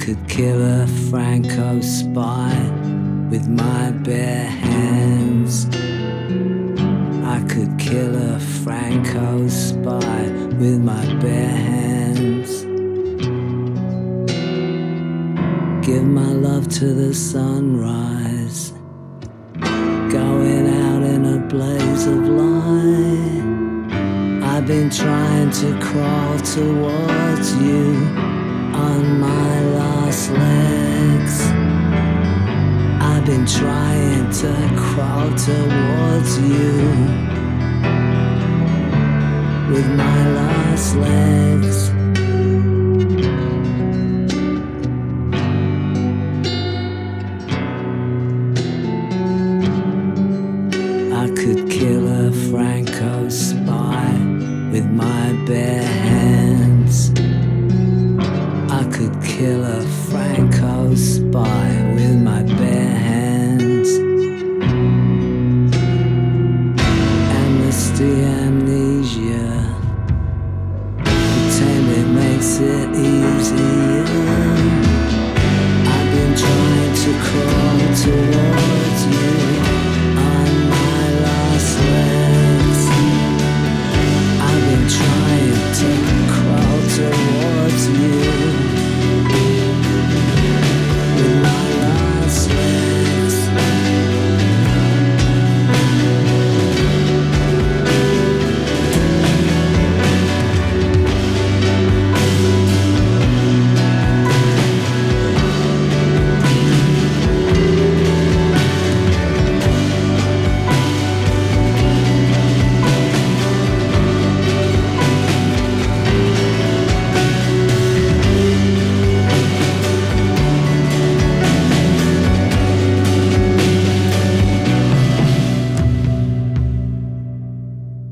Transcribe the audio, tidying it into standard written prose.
could kill a Franco spy with my bare hands. I could kill a Franco spy with my bare hands. Give my love to the sunrise, going out in a blaze of light. I've been trying to crawl towards you on my last legs. I've been trying to crawl towards you with my last legs. I could kill a Franco spy with my bare